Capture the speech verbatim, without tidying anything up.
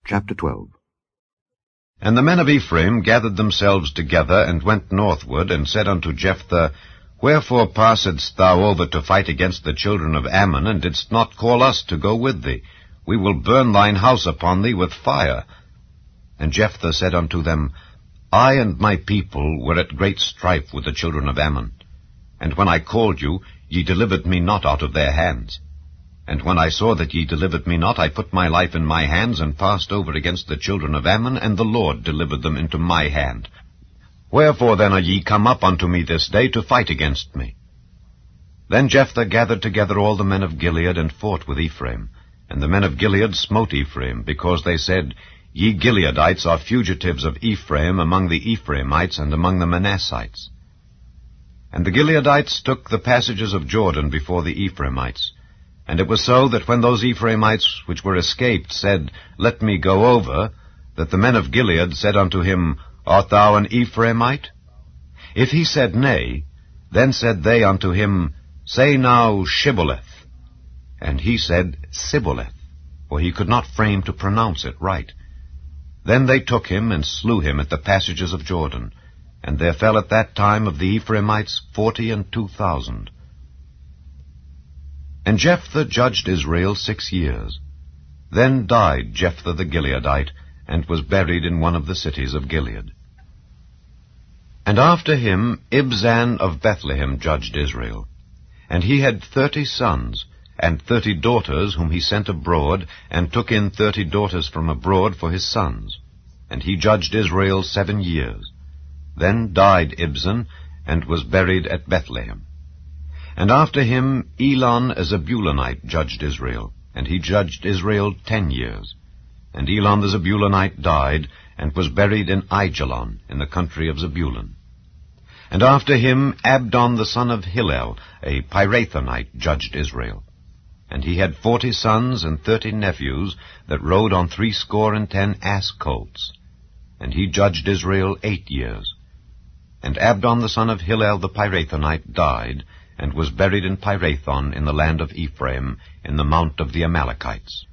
Chapter twelve. And the men of Ephraim gathered themselves together, and went northward, and said unto Jephthah, Wherefore passedst thou over to fight against the children of Ammon, and didst not call us to go with thee? We will burn thine house upon thee with fire. And Jephthah said unto them, I and my people were at great strife with the children of Ammon. And when I called you, ye delivered me not out of their hands. And when I saw that ye delivered me not, I put my life in my hands, and passed over against the children of Ammon, and the Lord delivered them into my hand. Wherefore then are ye come up unto me this day to fight against me? Then Jephthah gathered together all the men of Gilead, and fought with Ephraim. And the men of Gilead smote Ephraim, because they said, Ye Gileadites are fugitives of Ephraim among the Ephraimites and among the Manassites. And the Gileadites took the passages of Jordan before the Ephraimites. And it was so that when those Ephraimites which were escaped said, Let me go over, that the men of Gilead said unto him, Art thou an Ephraimite? If he said Nay, then said they unto him, Say now Shibboleth. And he said Sibboleth, for he could not frame to pronounce it right. Then they took him, and slew him at the passages of Jordan. And there fell at that time of the Ephraimites forty and two thousand. And Jephthah judged Israel six years. Then died Jephthah the Gileadite, and was buried in one of the cities of Gilead. And after him Ibzan of Bethlehem judged Israel. And he had thirty sons, and thirty daughters whom he sent abroad, and took in thirty daughters from abroad for his sons. And he judged Israel seven years. Then died Ibzan, and was buried at Bethlehem. And after him Elon a Zebulunite judged Israel, and he judged Israel ten years. And Elon the Zebulunite died, and was buried in Aijalon, in the country of Zebulun. And after him Abdon the son of Hillel, a Pirathonite, judged Israel. And he had forty sons and thirty nephews, that rode on threescore and ten ass colts. And he judged Israel eight years. And Abdon the son of Hillel the Pirathonite died, and was buried in Pirathon in the land of Ephraim, in the mount of the Amalekites.